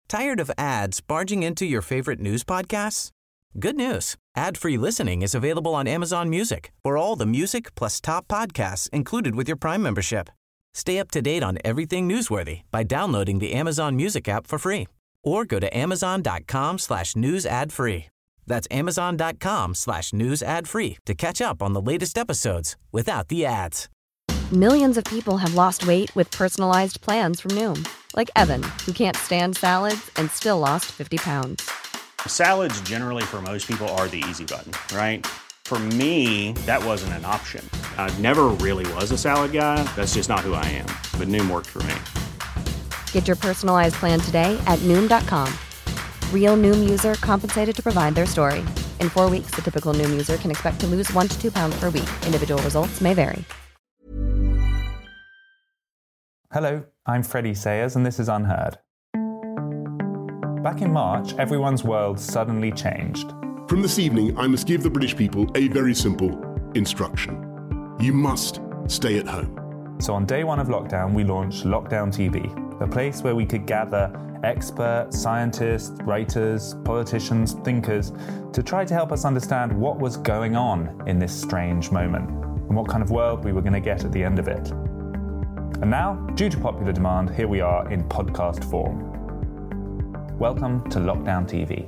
Tired of ads barging into your favorite news podcasts? Good news. Ad-free listening is available on Amazon Music for all the music plus top podcasts included with your Prime membership. Stay up to date on everything newsworthy by downloading the Amazon Music app for free or go to amazon.com/news ad free. That's amazon.com/news ad free to catch up on the latest episodes without the ads. Millions of people have lost weight with personalized plans from Noom. Like Evan, who can't stand salads and still lost 50 pounds. Salads generally for most people are the easy button, right? For me, that wasn't an option. I never really was a salad guy. That's just not who I am. But Noom worked for me. Get your personalized plan today at Noom.com. Real Noom user compensated to provide their story. In 4 weeks, the typical Noom user can expect to lose 1 to 2 pounds per week. Individual results may vary. Hello, I'm Freddie Sayers and this is Unheard. Back in March, everyone's world suddenly changed. From this evening, I must give the British people a very simple instruction. You must stay at home. So on day one of lockdown, we launched Lockdown TV, a place where we could gather experts, scientists, writers, politicians, thinkers, to try to help us understand what was going on in this strange moment and what kind of world we were going to get at the end of it. And now, due to popular demand, here we are in podcast form. Welcome to Lockdown TV.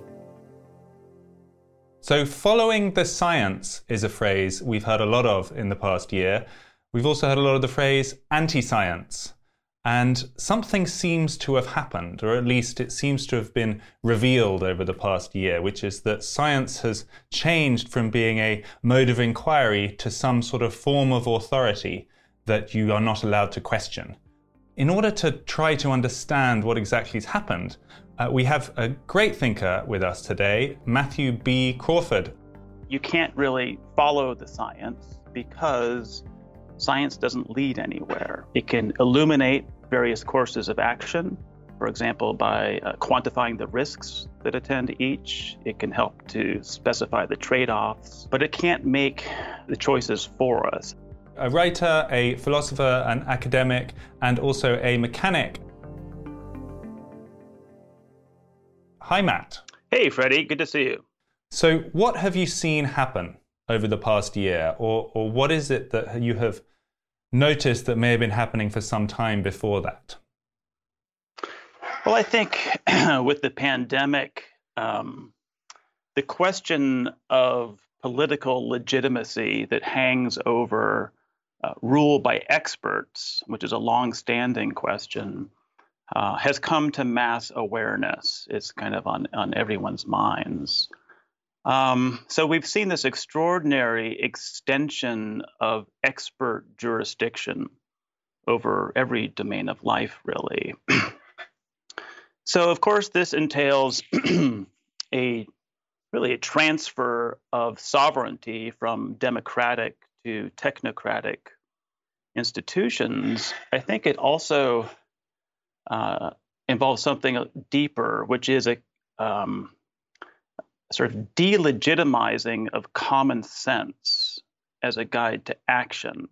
So following the science is a phrase we've heard a lot of in the past year. We've also heard a lot of the phrase anti-science. And something seems to have happened, or at least it seems to have been revealed over the past year, which is that science has changed from being a mode of inquiry to some sort of form of authority that you are not allowed to question. In order to try to understand what exactly has happened, we have a great thinker with us today, Matthew B. Crawford. You can't really follow the science because science doesn't lead anywhere. It can illuminate various courses of action, for example, by quantifying the risks that attend to each. It can help to specify the trade-offs, but it can't make the choices for us. A writer, a philosopher, an academic, and also a mechanic. Hi, Matt. Hey, Freddie. Good to see you. So what have you seen happen over the past year? Or what is it that you have noticed that may have been happening for some time before that? Well, I think with the pandemic, the question of political legitimacy that hangs over rule by experts, which is a long-standing question, has come to mass awareness. It's kind of on everyone's minds. So we've seen this extraordinary extension of expert jurisdiction over every domain of life, really. So, of course, this entails a transfer of sovereignty from democratic to technocratic institutions. I think it also involves something deeper, which is a sort of delegitimizing of common sense as a guide to action.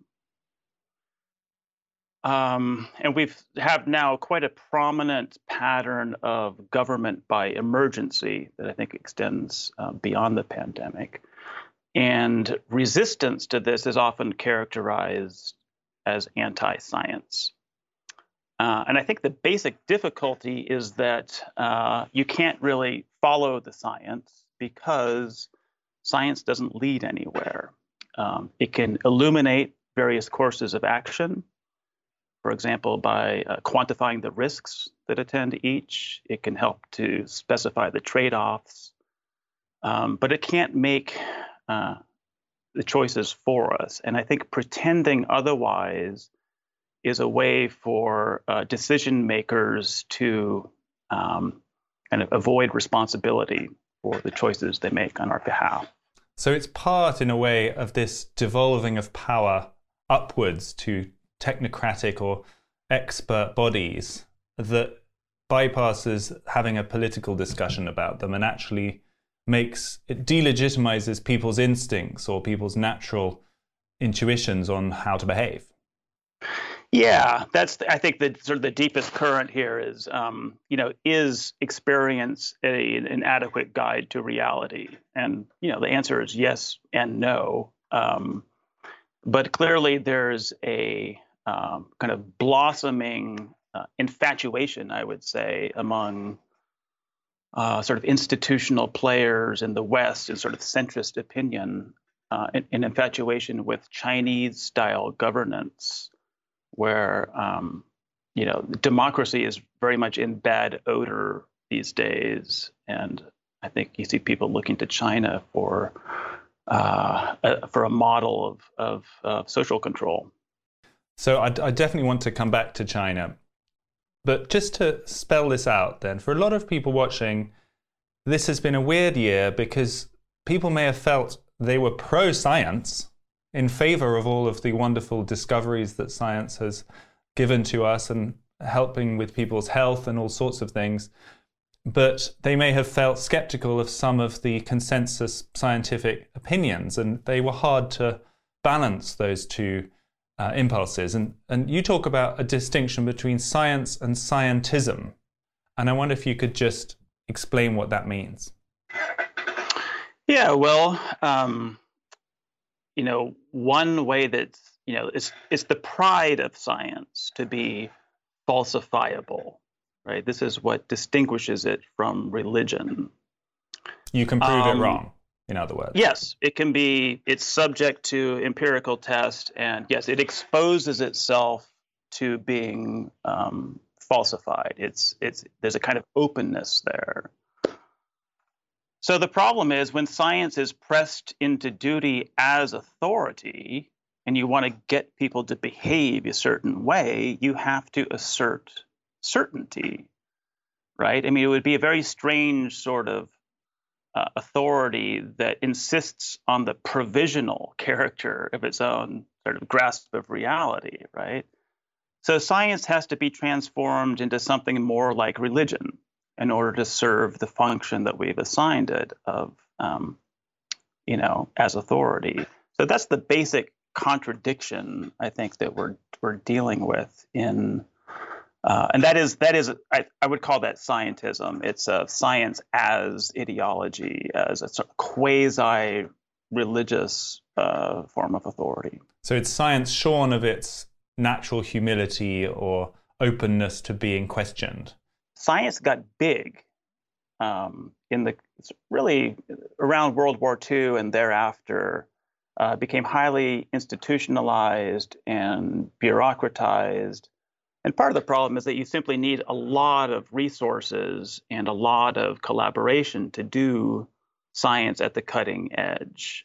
And we have now quite a prominent pattern of government by emergency that I think extends beyond the pandemic. And resistance to this is often characterized as anti-science. And I think the basic difficulty is that you can't really follow the science because science doesn't lead anywhere. It can illuminate various courses of action, for example, by quantifying the risks that attend to each. It can help to specify the trade-offs, but it can't make the choices for us. And I think pretending otherwise is a way for decision makers to kind of avoid responsibility for the choices they make on our behalf. So it's part, in a way, of this devolving of power upwards to technocratic or expert bodies that bypasses having a political discussion about them and actually it delegitimizes people's instincts or people's natural intuitions on how to behave. Yeah, I think the sort of the deepest current here is, is experience an adequate guide to reality? And, the answer is yes and no. But clearly there's a kind of blossoming infatuation, I would say, among sort of institutional players in the West and sort of centrist opinion, an infatuation with Chinese-style governance, where democracy is very much in bad odor these days, and I think you see people looking to China for a model of social control. So I definitely want to come back to China, but just to spell this out, then, for a lot of people watching, this has been a weird year because people may have felt they were pro-science, in favor of all of the wonderful discoveries that science has given to us and helping with people's health and all sorts of things. But they may have felt skeptical of some of the consensus scientific opinions, and they were hard to balance those two impulses. And you talk about a distinction between science and scientism. And I wonder if you could just explain what that means. Yeah, well, one way that's, it's the pride of science to be falsifiable, right? This is what distinguishes it from religion. You can prove it wrong, in other words. Yes, it's subject to empirical test, and yes, it exposes itself to being falsified. There's a kind of openness there. So the problem is when science is pressed into duty as authority and you want to get people to behave a certain way, you have to assert certainty, right? I mean, it would be a very strange sort of authority that insists on the provisional character of its own sort of grasp of reality, right? So science has to be transformed into something more like religion in order to serve the function that we've assigned it of, as authority. So that's the basic contradiction I think that we're dealing with in, and that is I would call that scientism. It's a science as ideology, as a sort of quasi-religious form of authority. So it's science shorn of its natural humility or openness to being questioned. Science got big really around World War II and thereafter, became highly institutionalized and bureaucratized. And part of the problem is that you simply need a lot of resources and a lot of collaboration to do science at the cutting edge.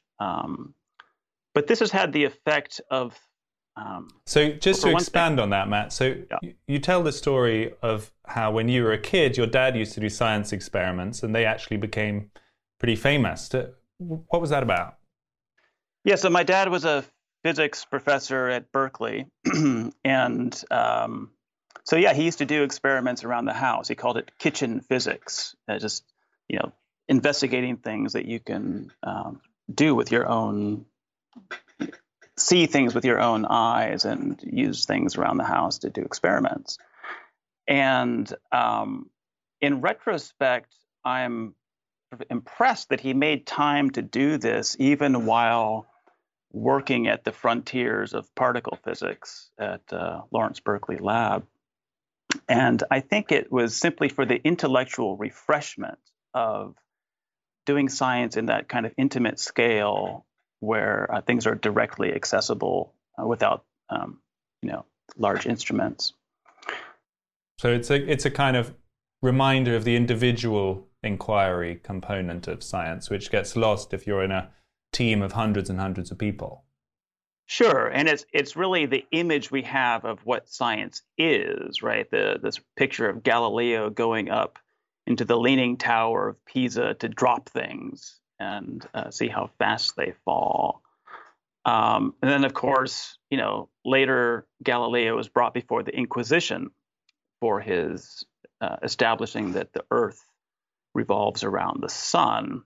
But this has had the effect of so just to expand on that, Matt, so yeah. You tell the story of how when you were a kid, your dad used to do science experiments and they actually became pretty famous. What was that about? Yeah, so my dad was a physics professor at Berkeley. And so, yeah, he used to do experiments around the house. He called it kitchen physics, just, investigating things that you can do with your own see things with your own eyes and use things around the house to do experiments. And in retrospect, I'm impressed that he made time to do this even while working at the frontiers of particle physics at Lawrence Berkeley Lab. And I think it was simply for the intellectual refreshment of doing science in that kind of intimate scale where things are directly accessible without, large instruments. So it's a kind of reminder of the individual inquiry component of science, which gets lost if you're in a team of hundreds and hundreds of people. Sure, and it's really the image we have of what science is, right? This picture of Galileo going up into the Leaning Tower of Pisa to drop things and see how fast they fall. And then, of course, later Galileo was brought before the Inquisition for his establishing that the Earth revolves around the sun.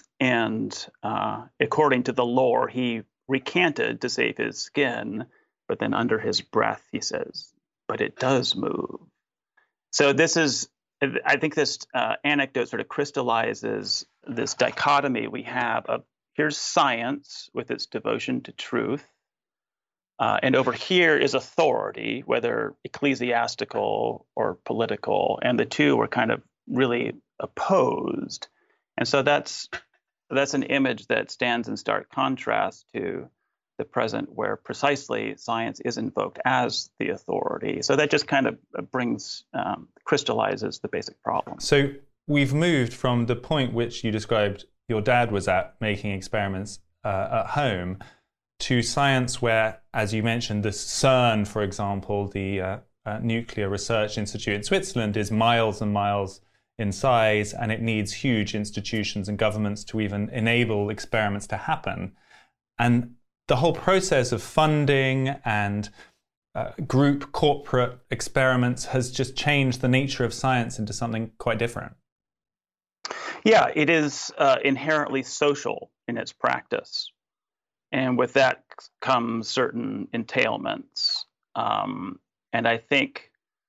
And according to the lore, he recanted to save his skin, but then under his breath he says, but it does move. So I think this anecdote sort of crystallizes this dichotomy we have of here's science with its devotion to truth, and over here is authority, whether ecclesiastical or political, and the two are kind of really opposed. And so that's an image that stands in stark contrast to the present, where precisely science is invoked as the authority. So that just kind of crystallizes the basic problem. So we've moved from the point which you described your dad was at, making experiments at home, to science where, as you mentioned, the CERN, for example, the Nuclear Research Institute in Switzerland, is miles and miles in size, and it needs huge institutions and governments to even enable experiments to happen. And the whole process of funding and group corporate experiments has just changed the nature of science into something quite different. Yeah, it is inherently social in its practice. And with that comes certain entailments. And I think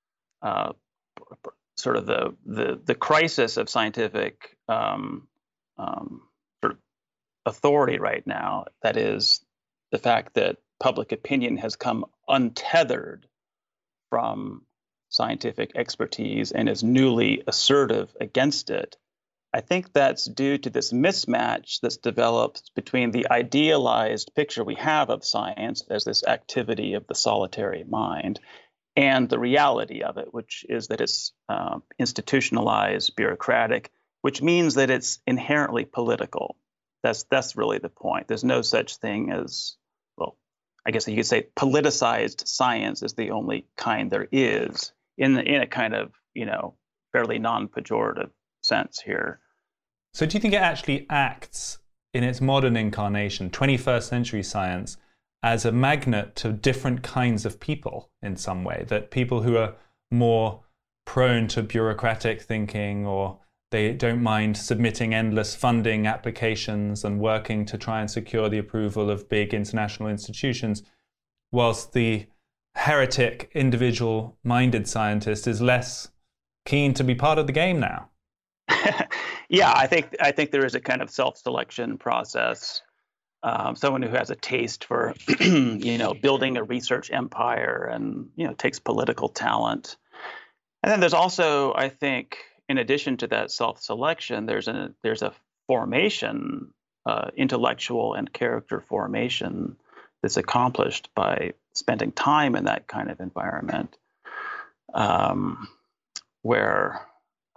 sort of the crisis of scientific sort of authority right now, that is the fact that public opinion has come untethered from scientific expertise and is newly assertive against it. I think that's due to this mismatch that's developed between the idealized picture we have of science as this activity of the solitary mind and the reality of it, which is that it's institutionalized, bureaucratic, which means that it's inherently political. That's really the point. There's no such thing as, well, I guess you could say politicized science is the only kind there is in a kind of, fairly non-pejorative sense here. So do you think it actually acts in its modern incarnation, 21st century science, as a magnet to different kinds of people in some way? That people who are more prone to bureaucratic thinking, or they don't mind submitting endless funding applications and working to try and secure the approval of big international institutions, whilst the heretic, individual-minded scientist is less keen to be part of the game now? Yeah, I think there is a kind of self-selection process. Someone who has a taste for, building a research empire and, takes political talent. And then there's also, I think, in addition to that self-selection, there's a formation, intellectual and character formation that's accomplished by spending time in that kind of environment, where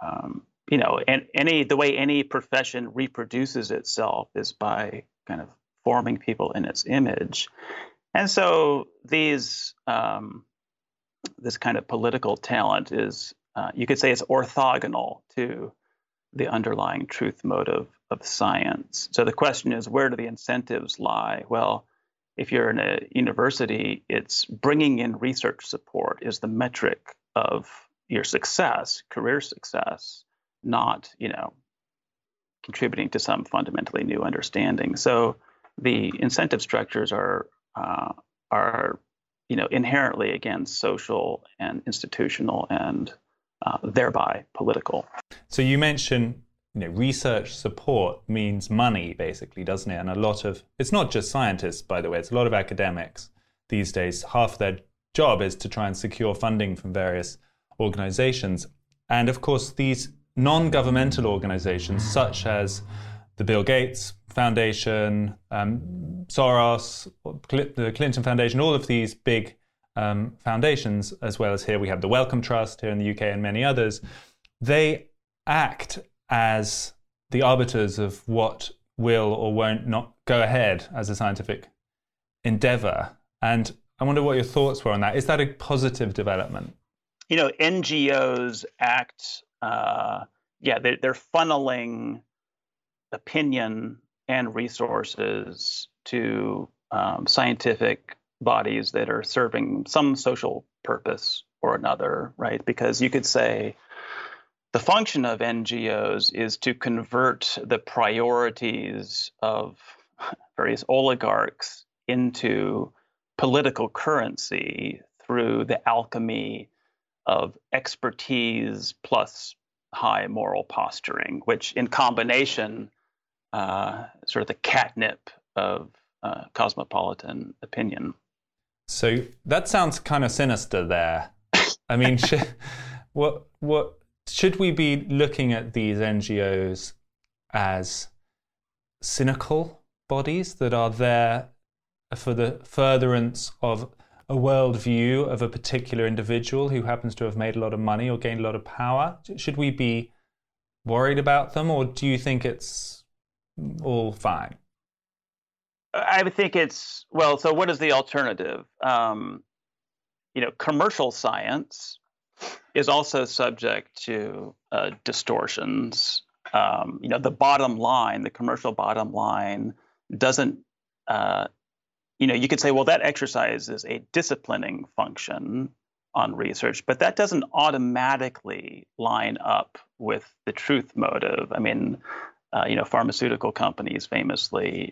the way any profession reproduces itself is by kind of forming people in its image. And so this kind of political talent is, you could say, it's orthogonal to the underlying truth motive of science. So the question is, where do the incentives lie? Well, if you're in a university, it's bringing in research support is the metric of your success, career success, not, contributing to some fundamentally new understanding. So the incentive structures are inherently, again, social and institutional and thereby political. So you mentioned, research support means money, basically, doesn't it? And it's not just scientists, by the way, it's a lot of academics these days. Half their job is to try and secure funding from various organizations. And of course, these non-governmental organizations, such as the Bill Gates Foundation, Soros, the Clinton Foundation, all of these big foundations, as well as here we have the Wellcome Trust here in the UK and many others, they act as the arbiters of what will or won't not go ahead as a scientific endeavor. And I wonder what your thoughts were on that. Is that a positive development? NGOs act, they're funneling opinion and resources to scientific bodies that are serving some social purpose or another, right? Because you could say the function of NGOs is to convert the priorities of various oligarchs into political currency through the alchemy of expertise plus high moral posturing, which in combination, sort of the catnip of cosmopolitan opinion. So that sounds kind of sinister there. I mean, should we be looking at these NGOs as cynical bodies that are there for the furtherance of a worldview of a particular individual who happens to have made a lot of money or gained a lot of power? Should we be worried about them, or do you think it's all fine? I would think it's, well, so what is the alternative? Commercial science is also subject to distortions. The bottom line, the commercial bottom line doesn't, you could say, well, that exercises a disciplining function on research, but that doesn't automatically line up with the truth motive. I mean, pharmaceutical companies famously,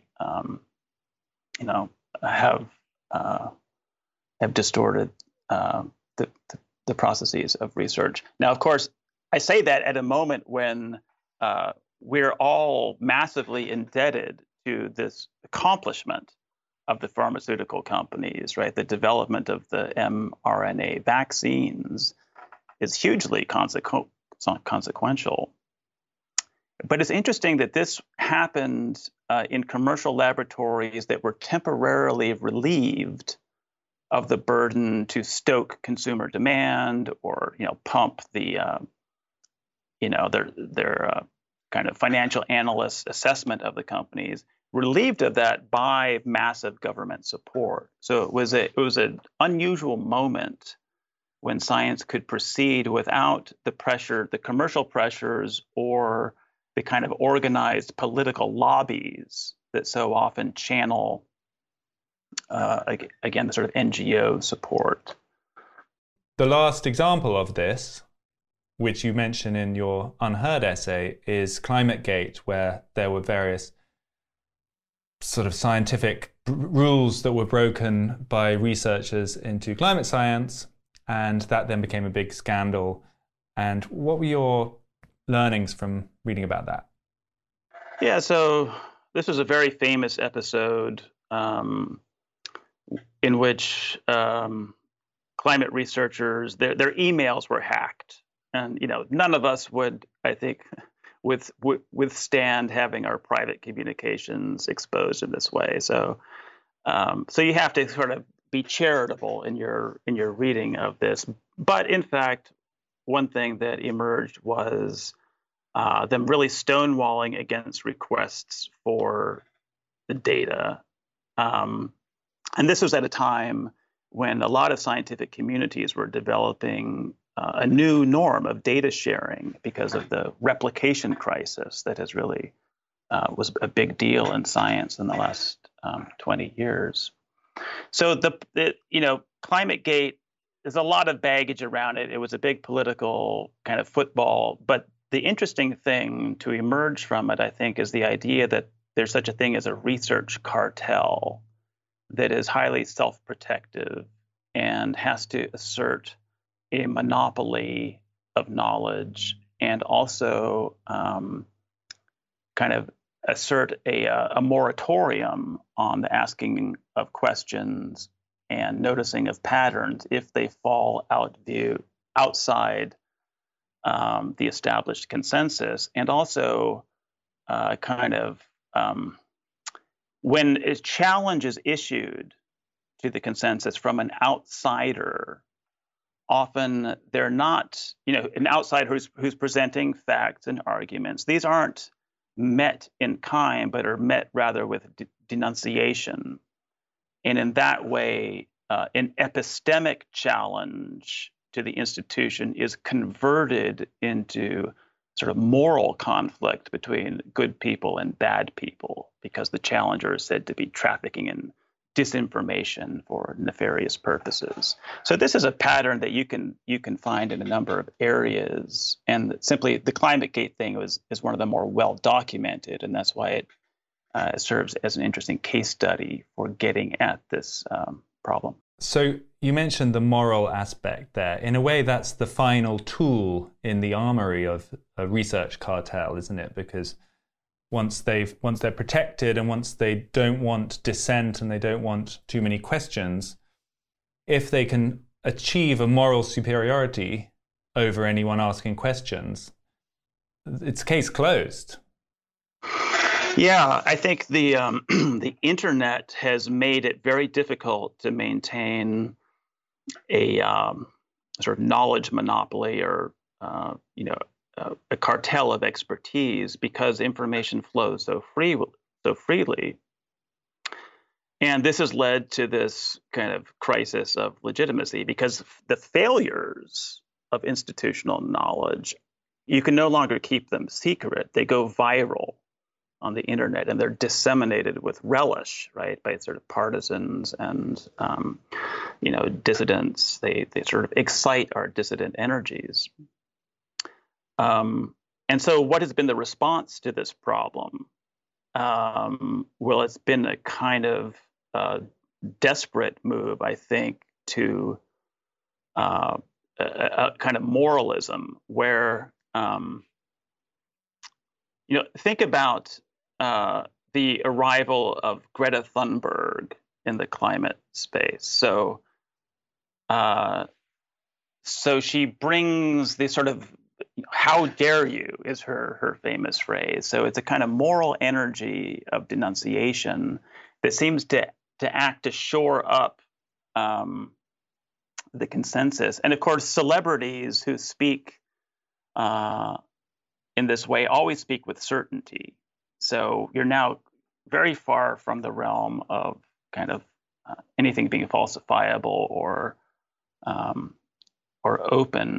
have distorted the processes of research. Now, of course, I say that at a moment when we're all massively indebted to this accomplishment of the pharmaceutical companies, right? The development of the mRNA vaccines is hugely consequential. But it's interesting that this happened in commercial laboratories that were temporarily relieved of the burden to stoke consumer demand or, pump the, their kind of financial analyst assessment of the companies, relieved of that by massive government support. So it was an unusual moment when science could proceed without the pressure, the commercial pressures, or the kind of organized political lobbies that so often channel, again, the sort of NGO support. The last example of this, which you mention in your Unheard essay, is ClimateGate, where there were various sort of scientific rules that were broken by researchers into climate science, and that then became a big scandal. And what were your learnings from reading about that? Yeah, so this was a very famous episode in which climate researchers, their emails were hacked. And, none of us would, I think, withstand having our private communications exposed in this way. So you have to sort of be charitable in your reading of this. But in fact, one thing that emerged was them really stonewalling against requests for the data. And this was at a time when a lot of scientific communities were developing a new norm of data sharing because of the replication crisis that has really was a big deal in science in the last 20 years. So ClimateGate, there's a lot of baggage around it. It was a big political kind of football, but the interesting thing to emerge from it, I think, is the idea that there's such a thing as a research cartel that is highly self-protective and has to assert a monopoly of knowledge and also kind of assert a moratorium on the asking of questions and noticing of patterns if they fall outside the established consensus, and also when a challenge is issued to the consensus from an outsider, often they're not, an outsider who's presenting facts and arguments. These aren't met in kind, but are met rather with denunciation. And in that way, an epistemic challenge to the institution is converted into sort of moral conflict between good people and bad people, because the challenger is said to be trafficking in disinformation for nefarious purposes. So this is a pattern that you can find in a number of areas, and simply the ClimateGate thing is one of the more well documented, and that's why it serves as an interesting case study for getting at this problem. So you mentioned the moral aspect there. In a way, that's the final tool in the armory of a research cartel, isn't it? Because once they're protected and once they don't want dissent and they don't want too many questions, if they can achieve a moral superiority over anyone asking questions, it's case closed. Yeah, I think the the internet has made it very difficult to maintain a sort of knowledge monopoly or a cartel of expertise because information flows so freely. And this has led to this kind of crisis of legitimacy because the failures of institutional knowledge, you can no longer keep them secret. They go viral on the internet and they're disseminated with relish, right, by sort of partisans and, dissidents. They sort of excite our dissident energies. And so what has been the response to this problem? Well, it's been a kind of desperate move, I think, to a kind of moralism where, think about the arrival of Greta Thunberg in the climate space. So she brings this sort of "how dare you" is her famous phrase. So it's a kind of moral energy of denunciation that seems to act to shore up the consensus. And of course, celebrities who speak in this way always speak with certainty. So you're now very far from the realm of kind of anything being falsifiable or open.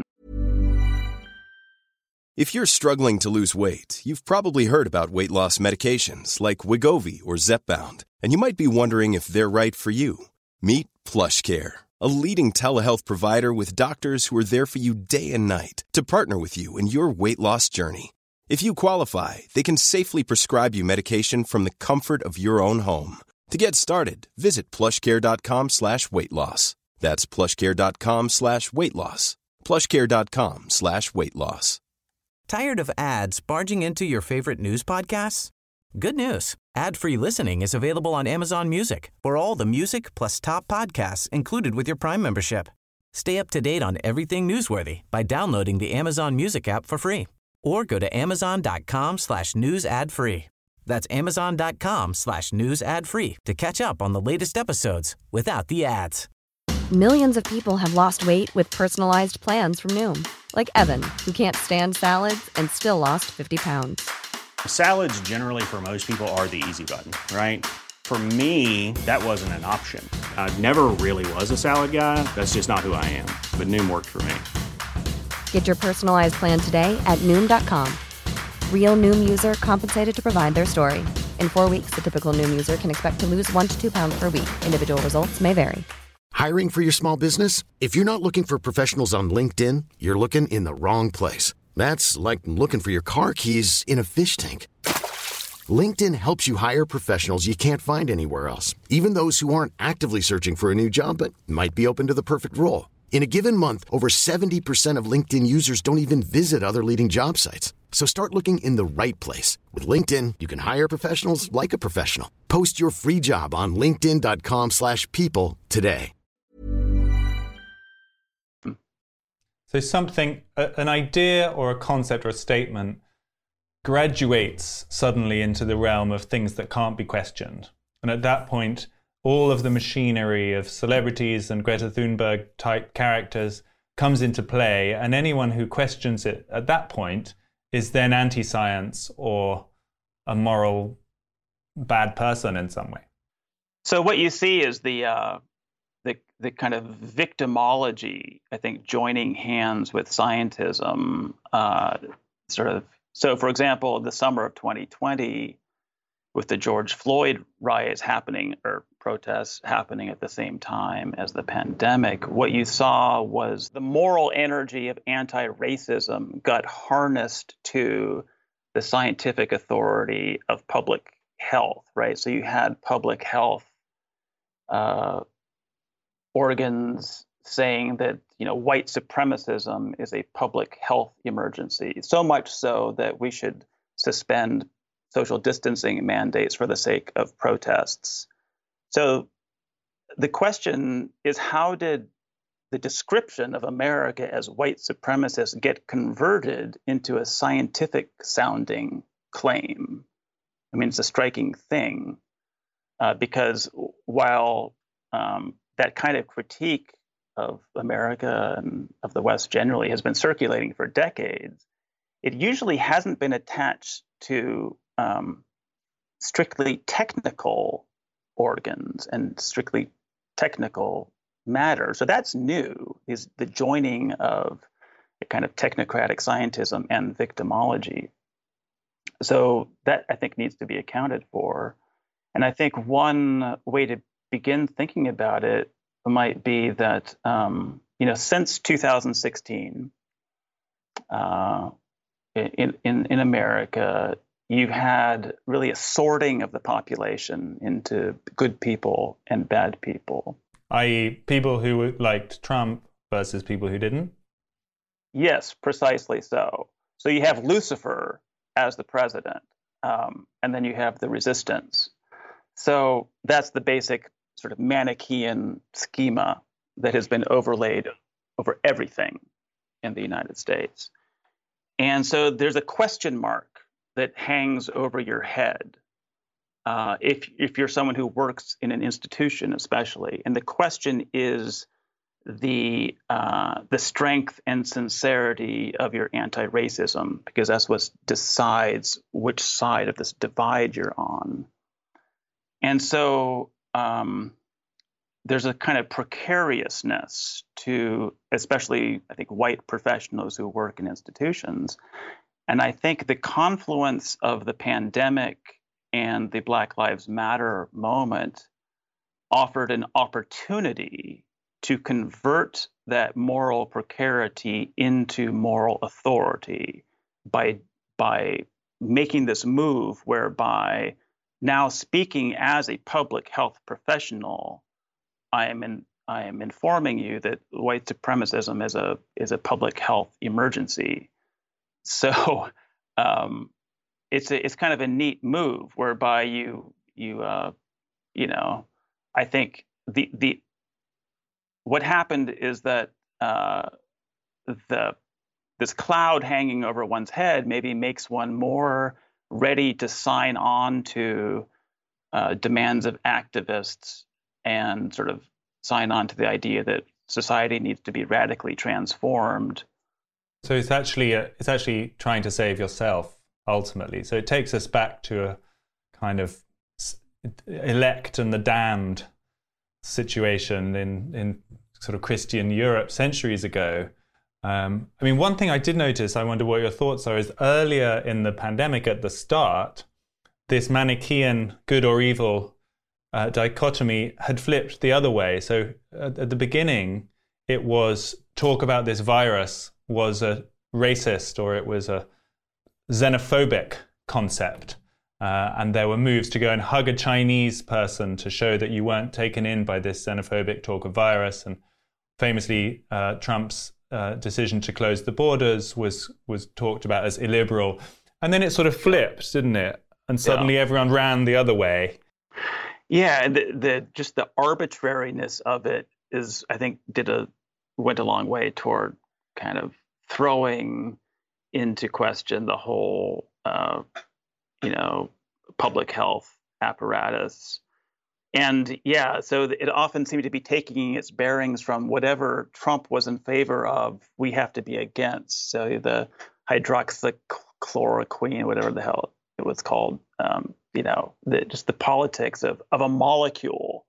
If you're struggling to lose weight, you've probably heard about weight loss medications like Wegovy or Zepbound, and you might be wondering if they're right for you. Meet PlushCare, a leading telehealth provider with doctors who are there for you day and night to partner with you in your weight loss journey. If you qualify, they can safely prescribe you medication from the comfort of your own home. To get started, visit plushcare.com/weightloss. That's plushcare.com/weightloss. plushcare.com/weightloss. Tired of ads barging into your favorite news podcasts? Good news. Ad-free listening is available on Amazon Music for all the music plus top podcasts included with your Prime membership. Stay up to date on everything newsworthy by downloading the Amazon Music app for free or go to amazon.com/news ad free. That's amazon.com/news ad free to catch up on the latest episodes without the ads. Millions of people have lost weight with personalized plans from Noom. Like Evan, who can't stand salads and still lost 50 pounds. Salads generally for most people are the easy button, right? For me, that wasn't an option. I never really was a salad guy. That's just not who I am. But Noom worked for me. Get your personalized plan today at Noom.com. Real Noom user compensated to provide their story. In 4 weeks, the typical Noom user can expect to lose 1 to 2 pounds per week. Individual results may vary. Hiring for your small business? If you're not looking for professionals on LinkedIn, you're looking in the wrong place. That's like looking for your car keys in a fish tank. LinkedIn helps you hire professionals you can't find anywhere else, even those who aren't actively searching for a new job but might be open to the perfect role. In a given month, over 70% of LinkedIn users don't even visit other leading job sites. So start looking in the right place. With LinkedIn, you can hire professionals like a professional. Post your free job on linkedin.com/people today. So something, an idea or a concept or a statement graduates suddenly into the realm of things that can't be questioned. And at that point, all of the machinery of celebrities and Greta Thunberg type characters comes into play, and anyone who questions it at that point is then anti-science or a moral bad person in some way. So what you see is the kind of victimology, I think, joining hands with scientism, So, for example, the summer of 2020, with the George Floyd riots happening or protests happening at the same time as the pandemic, what you saw was the moral energy of anti-racism got harnessed to the scientific authority of public health, right? So you had public health organs saying that, white supremacism is a public health emergency, so much so that we should suspend social distancing mandates for the sake of protests. So the question is, how did the description of America as white supremacist get converted into a scientific sounding claim? I mean, it's a striking thing because while that kind of critique of America and of the West generally has been circulating for decades, it usually hasn't been attached to strictly technical organs and strictly technical matter. So that's new, is the joining of a kind of technocratic scientism and victimology. So that, I think, needs to be accounted for. And I think one way to begin thinking about it might be that, since 2016, in America, you've had really a sorting of the population into good people and bad people. I.e., people who liked Trump versus people who didn't? Yes, precisely so. So you have Lucifer as the president, and then you have the resistance. So that's the basic sort of Manichaean schema that has been overlaid over everything in the United States. And so there's a question mark that hangs over your head if you're someone who works in an institution, especially. And the question is the strength and sincerity of your anti-racism, because that's what decides which side of this divide you're on. And so there's a kind of precariousness to, especially, I think, white professionals who work in institutions. And I think the confluence of the pandemic and the Black Lives Matter moment offered an opportunity to convert that moral precarity into moral authority by making this move whereby now, speaking as a public health professional, I am informing you that white supremacism is a public health emergency. So it's kind of a neat move whereby I think what happened is that this cloud hanging over one's head maybe makes one more ready to sign on to demands of activists and sort of sign on to the idea that society needs to be radically transformed. So it's actually trying to save yourself ultimately. So it takes us back to a kind of elect and the damned situation in sort of Christian Europe centuries ago. One thing I did notice, I wonder what your thoughts are, is earlier in the pandemic at the start, this Manichaean good or evil dichotomy had flipped the other way. So at the beginning, it was talk about this virus was a racist or it was a xenophobic concept. And there were moves to go and hug a Chinese person to show that you weren't taken in by this xenophobic talk of virus. And famously, Trump's decision to close the borders was talked about as illiberal. And then it sort of flipped, didn't it? And suddenly everyone ran the other way. Yeah, and just the arbitrariness of it is, I think, went a long way toward kind of throwing into question the whole, public health apparatus. And so it often seemed to be taking its bearings from whatever Trump was in favor of, we have to be against. So the hydroxychloroquine, whatever the hell it was called, just the politics of a molecule.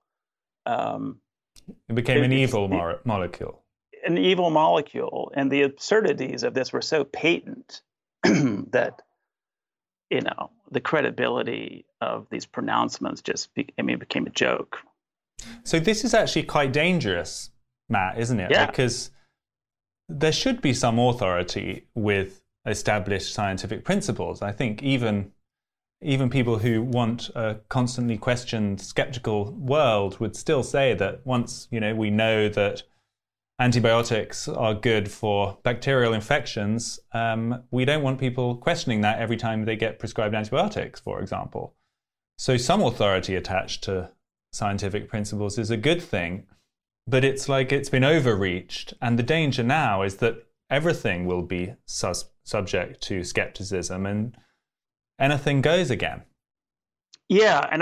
It became an evil molecule. An evil molecule. And the absurdities of this were so patent that, the credibility of these pronouncements just became a joke. So this is actually quite dangerous, Matt, isn't it? Yeah. Because there should be some authority with established scientific principles. I think even even people who want a constantly questioned, skeptical world would still say that once, we know that antibiotics are good for bacterial infections, we don't want people questioning that every time they get prescribed antibiotics, for example. So some authority attached to scientific principles is a good thing, but it's like it's been overreached. And the danger now is that everything will be subject to skepticism and anything goes again. Yeah, and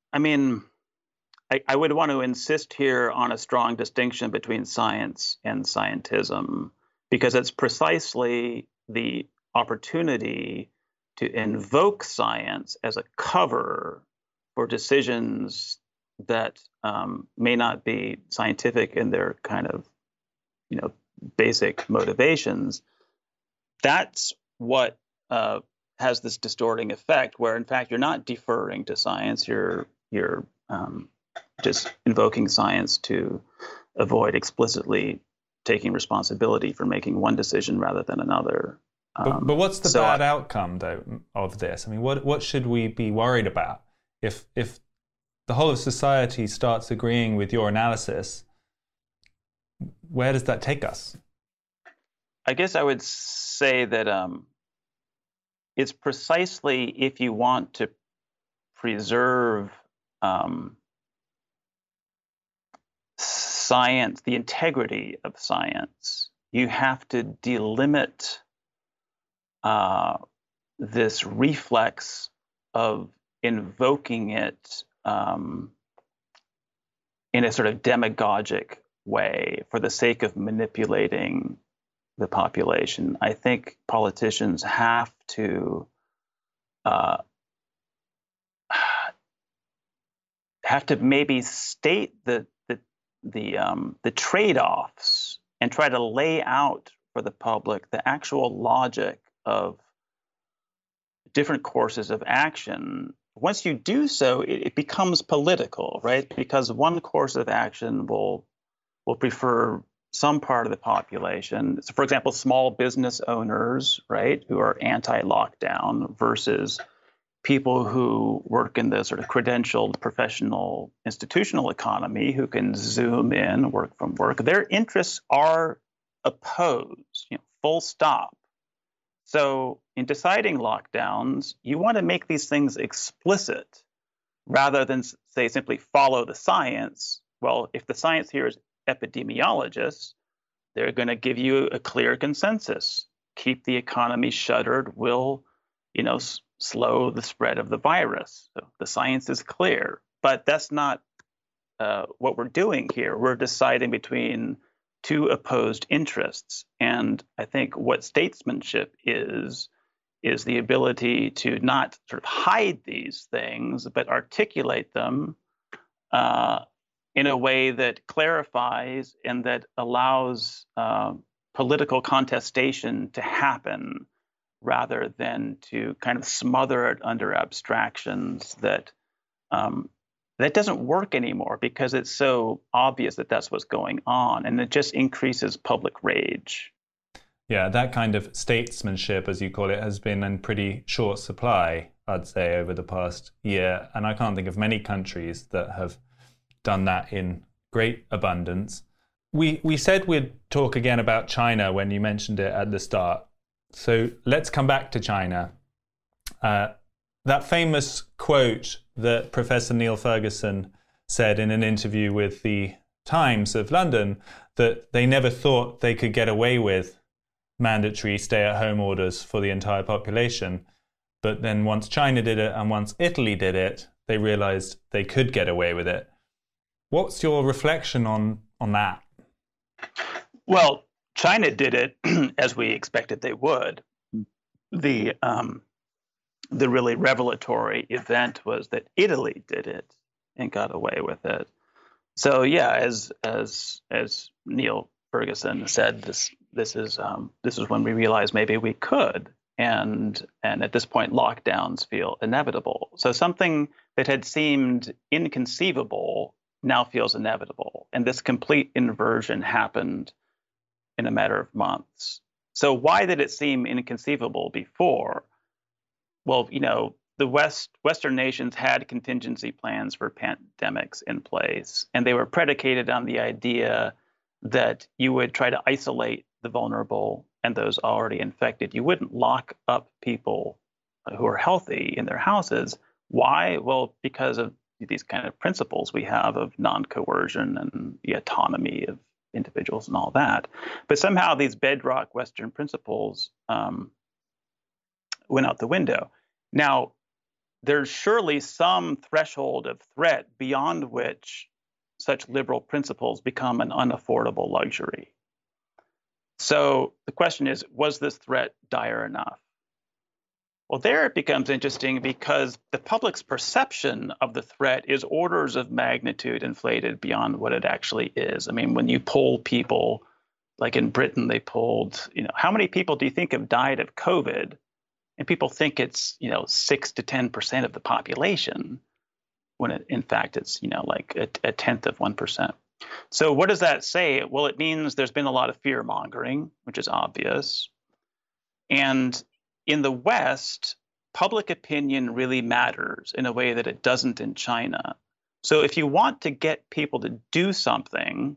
I would want to insist here on a strong distinction between science and scientism, because it's precisely the opportunity to invoke science as a cover for decisions that may not be scientific in their kind of, basic motivations. That's what has this distorting effect, where in fact you're not deferring to science, you're just invoking science to avoid explicitly taking responsibility for making one decision rather than another. But what's the bad outcome, though, of this? I mean, what should we be worried about if the whole of society starts agreeing with your analysis? Where does that take us? I guess I would say that it's precisely if you want to preserve science, the integrity of science, you have to delimit this reflex of invoking it in a sort of demagogic way for the sake of manipulating the population. I think politicians have to maybe state the trade-offs and try to lay out for the public the actual logic of different courses of action. Once you do so, it becomes political, right? Because one course of action will prefer some part of the population. So, for example, small business owners, right, who are anti-lockdown versus people who work in the sort of credentialed professional institutional economy who can zoom in, work from work. Their interests are opposed, full stop. So in deciding lockdowns, you want to make these things explicit rather than say simply follow the science. Well, if the science here is epidemiologists, they're going to give you a clear consensus. Keep the economy shuttered will, slow the spread of the virus. So the science is clear, but that's not what we're doing here. We're deciding between two opposed interests. And I think what statesmanship is the ability to not sort of hide these things, but articulate them in a way that clarifies and that allows political contestation to happen rather than to kind of smother it under abstractions that doesn't work anymore because it's so obvious that that's what's going on, and it just increases public rage. Yeah, that kind of statesmanship, as you call it, has been in pretty short supply, I'd say, over the past year. And I can't think of many countries that have done that in great abundance. We said we'd talk again about China when you mentioned it at the start. So let's come back to China. That famous quote that Professor Neil Ferguson said in an interview with the Times of London, that they never thought they could get away with mandatory stay-at-home orders for the entire population. But then once China did it and once Italy did it, they realized they could get away with it. What's your reflection on that? Well, China did it as we expected they would. The really revelatory event was that Italy did it and got away with it. So yeah, as Neil Ferguson said, this is when we realized maybe we could, and at this point lockdowns feel inevitable. So something that had seemed inconceivable now feels inevitable, and this complete inversion happened in a matter of months. So why did it seem inconceivable before? Well, the the Western nations had contingency plans for pandemics in place, and they were predicated on the idea that you would try to isolate the vulnerable and those already infected. You wouldn't lock up people who are healthy in their houses. Why? Well, because of these kind of principles we have of non-coercion and the autonomy of individuals and all that. But somehow these bedrock Western principles went out the window. Now, there's surely some threshold of threat beyond which such liberal principles become an unaffordable luxury. So the question is, was this threat dire enough? Well, there it becomes interesting because the public's perception of the threat is orders of magnitude inflated beyond what it actually is. I mean, when you poll people, like in Britain, they polled, how many people do you think have died of COVID? And people think it's, 6 to 10% of the population, when in fact it's, like a tenth of 1%. So what does that say? Well, it means there's been a lot of fear mongering, which is obvious. And in the West, public opinion really matters in a way that it doesn't in China. So if you want to get people to do something,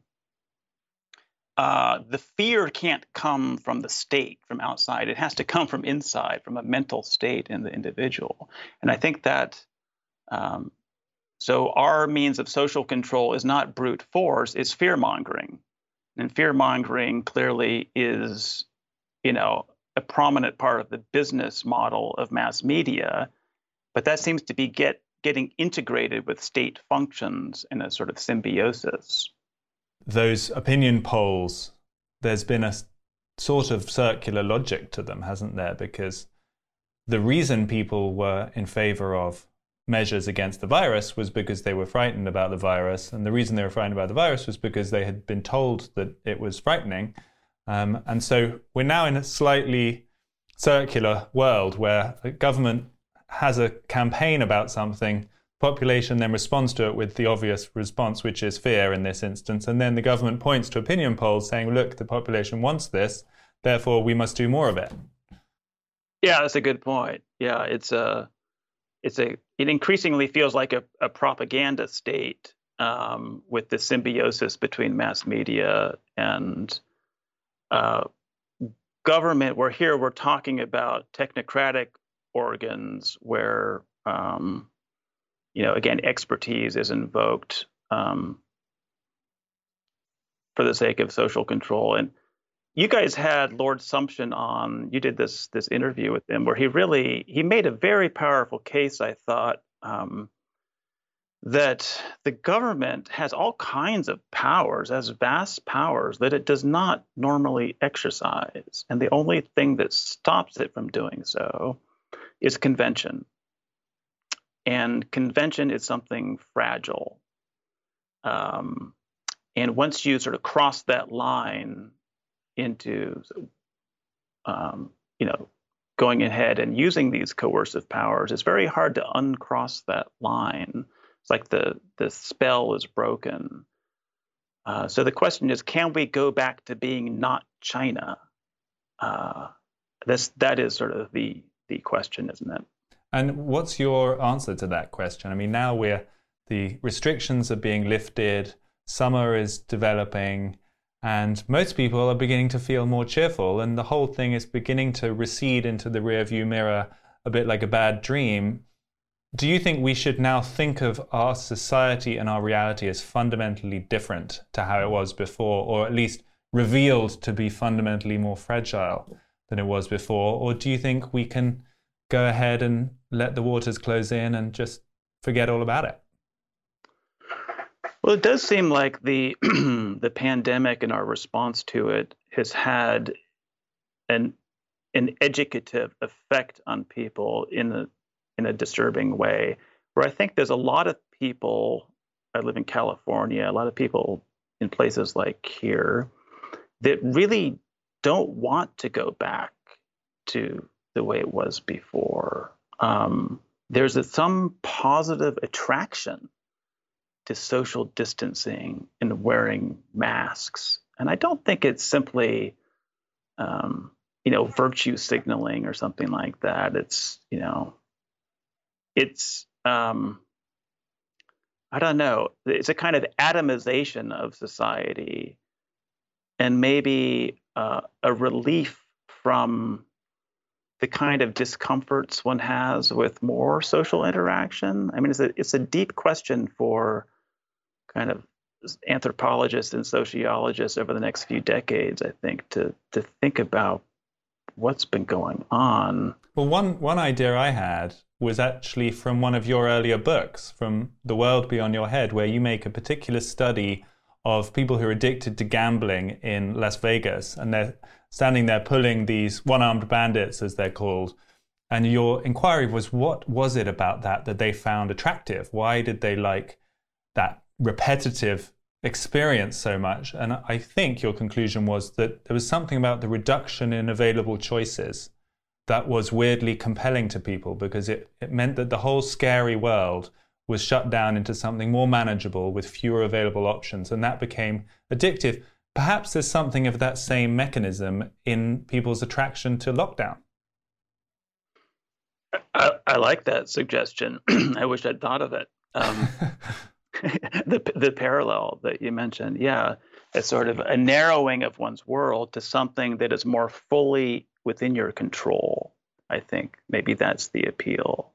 the fear can't come from the state, from outside. It has to come from inside, from a mental state in the individual. And I think that so our means of social control is not brute force, it's fear mongering. And fear mongering clearly is, a prominent part of the business model of mass media, but that seems to be getting integrated with state functions in a sort of symbiosis. Those opinion polls, there's been a sort of circular logic to them, hasn't there? Because the reason people were in favor of measures against the virus was because they were frightened about the virus. And the reason they were frightened about the virus was because they had been told that it was frightening. And so we're now in a slightly circular world where a government has a campaign about something, population then responds to it with the obvious response, which is fear in this instance. And then the government points to opinion polls saying, look, the population wants this, therefore we must do more of it. Yeah, that's a good point. Yeah, it increasingly feels like a propaganda state with the symbiosis between mass media and government. We're talking about technocratic organs where, again, expertise is invoked for the sake of social control. And you guys had Lord Sumption on. You did this interview with him where he made a very powerful case, I thought, that the government has all kinds of powers, has vast powers that it does not normally exercise. And the only thing that stops it from doing so is convention. And convention is something fragile. And once you sort of cross that line into, going ahead and using these coercive powers, it's very hard to uncross that line. It's like the spell is broken. So the question is, can we go back to being not China? That is sort of the question, isn't it? And what's your answer to that question? I mean, now the restrictions are being lifted, summer is developing, and most people are beginning to feel more cheerful, and the whole thing is beginning to recede into the rearview mirror a bit like a bad dream. Do you think we should now think of our society and our reality as fundamentally different to how it was before, or at least revealed to be fundamentally more fragile than it was before? Or do you think we can go ahead and let the waters close in and just forget all about it? Well, it does seem like the pandemic and our response to it has had an educative effect on people in a disturbing way, where I think there's a lot of people, I live in California, a lot of people in places like here that really don't want to go back to the way it was before. There's some positive attraction to social distancing and wearing masks. And I don't think it's simply, virtue signaling or something like that. It's, it's I don't know. It's a kind of atomization of society, and maybe a relief from the kind of discomforts one has with more social interaction. I mean, it's a deep question for kind of anthropologists and sociologists over the next few decades, I think, to think about what's been going on. Well, one idea I had was actually from one of your earlier books, from The World Beyond Your Head, where you make a particular study of people who are addicted to gambling in Las Vegas, and they're standing there pulling these one-armed bandits, as they're called. And your inquiry was, what was it about that they found attractive? Why did they like that repetitive experience so much? And I think your conclusion was that there was something about the reduction in available choices that was weirdly compelling to people, because it meant that the whole scary world was shut down into something more manageable with fewer available options, and that became addictive. Perhaps there's something of that same mechanism in people's attraction to lockdown. I like that suggestion. I wish I'd thought of it. The parallel that you mentioned, yeah, it's sort of a narrowing of one's world to something that is more fully within your control. I think maybe that's the appeal.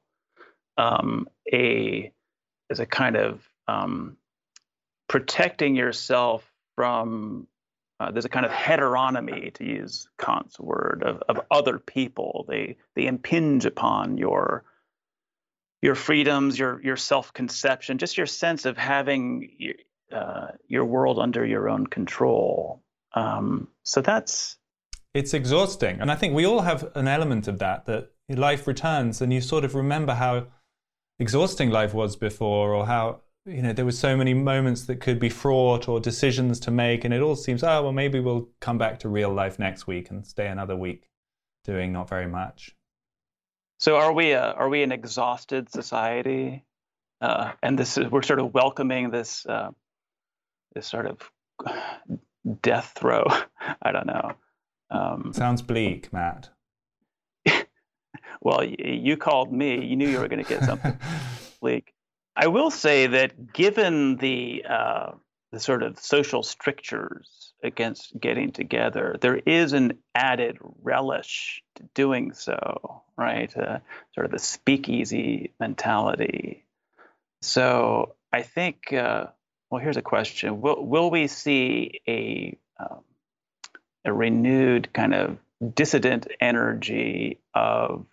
As a kind of protecting yourself from, there's a kind of heteronomy, to use Kant's word, of other people. They impinge upon your freedoms, your self-conception, just your sense of having your world under your own control. So it's exhausting. And I think we all have an element of that life returns and you sort of remember how exhausting life was before, or how, there were so many moments that could be fraught or decisions to make. And it all seems, maybe we'll come back to real life next week and stay another week doing not very much. So are we an exhausted society? And we're sort of welcoming this sort of death throw. I don't know. Sounds bleak, Matt. Well, you called me. You knew you were going to get something bleak. I will say that given the sort of social strictures against getting together, there is an added relish to doing so, right? Sort of a speakeasy mentality. So I think, here's a question. Will we see a renewed kind of dissident energy of,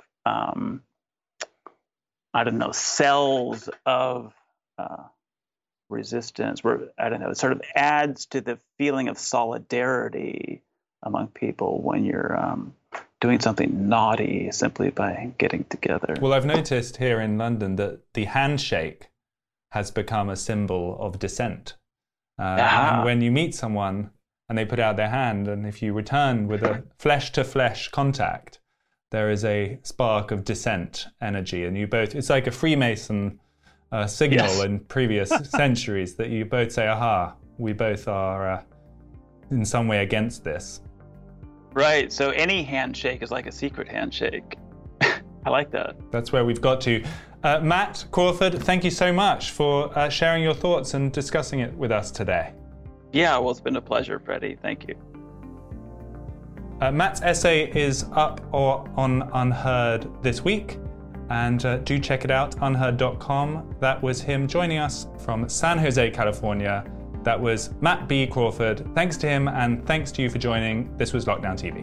cells of resistance, where, it sort of adds to the feeling of solidarity among people when you're doing something naughty simply by getting together? Well, I've noticed here in London that the handshake has become a symbol of dissent. And when you meet someone and they put out their hand, and if you return with a flesh-to-flesh contact, there is a spark of dissent energy, and you both, it's like a Freemason signal Yes. in previous centuries that you both say, aha, we both are in some way against this. Right. So any handshake is like a secret handshake. I like that. That's where we've got to. Matt Crawford, thank you so much for sharing your thoughts and discussing it with us today. Yeah, well, it's been a pleasure, Freddie. Thank you. Matt's essay is up or on Unheard this week, and do check it out, unheard.com. That was him joining us from San Jose, California. That was Matt B. Crawford. Thanks to him, and thanks to you for joining. This was Lockdown TV.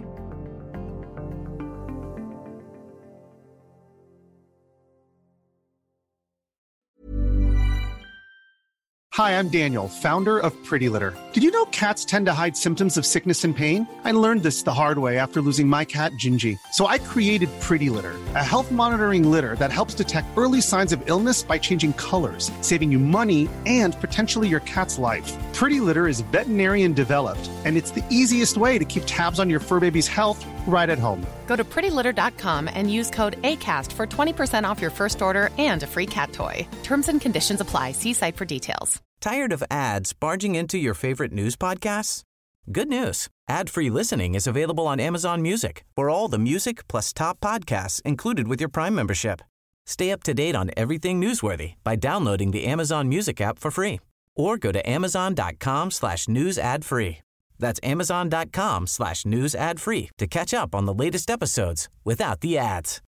Hi, I'm Daniel, founder of Pretty Litter. Did you know cats tend to hide symptoms of sickness and pain? I learned this the hard way after losing my cat, Gingy. So I created Pretty Litter, a health monitoring litter that helps detect early signs of illness by changing colors, saving you money and potentially your cat's life. Pretty Litter is veterinarian developed, and it's the easiest way to keep tabs on your fur baby's health right at home. Go to prettylitter.com and use code ACAST for 20% off your first order and a free cat toy. Terms and conditions apply. See site for details. Tired of ads barging into your favorite news podcasts? Good news. Ad-free listening is available on Amazon Music for all the music plus top podcasts included with your Prime membership. Stay up to date on everything newsworthy by downloading the Amazon Music app for free or go to amazon.com/news ad free. That's amazon.com/news ad free to catch up on the latest episodes without the ads.